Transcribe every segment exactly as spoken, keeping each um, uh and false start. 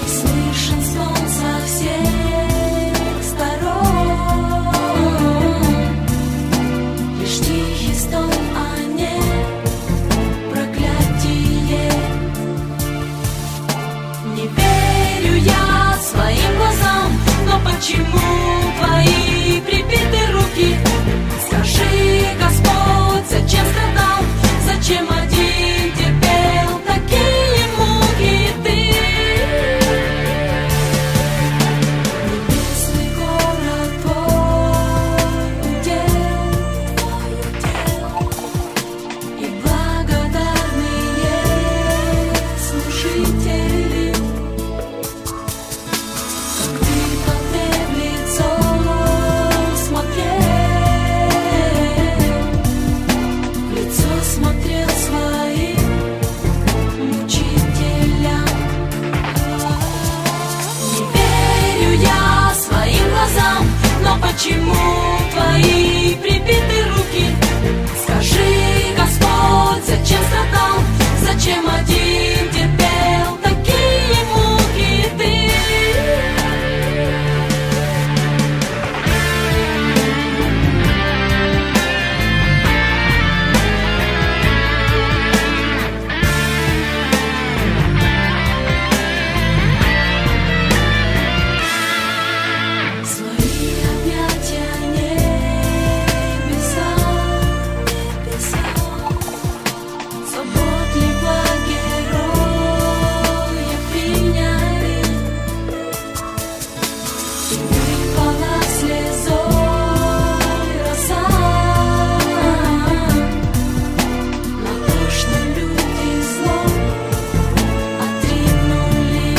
Слышен стон со всех сторон, лишь тихий стон, а не проклятие. Не верю я своим глазам, но почему твои прибиты руки? Скажи, Господь, зачем страдал, зачем один терпел такие муки ты? Небесный город твой удел, и благодарные служители. Как ты под в лицо смотрел, в лицо смотрел своим мучителям. Не верю я своим глазам, но почему твои прибиты руки? Скажи, Господь, зачем страдал, зачем один терпел такие муки ты? Свои объятия небеса, небеса, заботливо героя приняли, и выпала слезой роса. Нарочно люди зло отринули.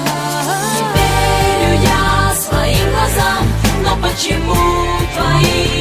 Не верю я своим глазам, но почему твои